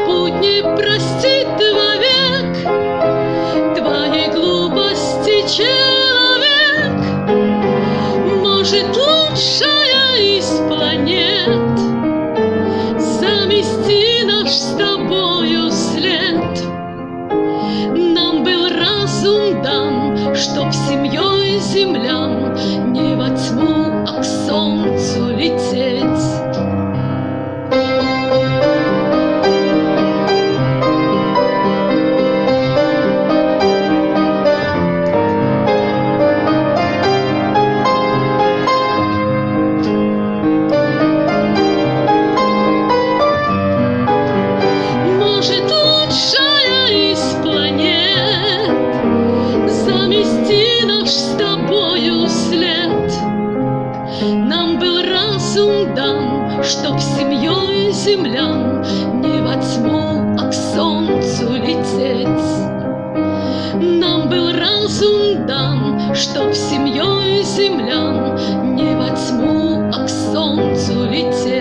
путь не простит вовек твоей глупости, человек. Может, лучшая из планет замести наш с тобою след. Нам был разум дан, чтоб семьей землян не во тьму, а к солнцу лететь. Может, лучшая из планет замести наш с тобою след. Нам был разум дан, чтоб семьей землян не во тьму, а к солнцу лететь. Нам был разум дан, чтоб семьей землян не во тьму, а к солнцу лететь.